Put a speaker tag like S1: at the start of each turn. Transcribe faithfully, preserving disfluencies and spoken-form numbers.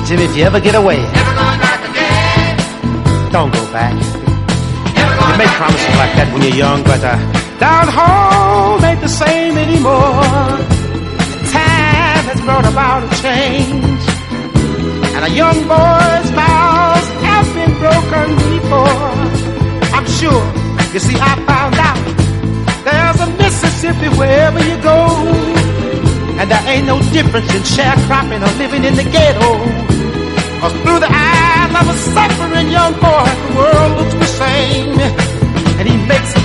S1: Jimmy, if you ever get away,
S2: Never going back again.
S1: don't go back.
S2: Never
S1: You
S2: going
S1: make
S2: back
S1: promises
S2: again.
S1: like that when you're young, but uh, down home ain't the same anymore. Time has brought about a change, and a young boy's vows have been broken before. I'm sure, you see, I found out there's a Mississippi wherever you go, and there ain't no difference in sharecropping or living in the ghetto. Cause through the eyes of a suffering young boy, the world looks the same, and he makes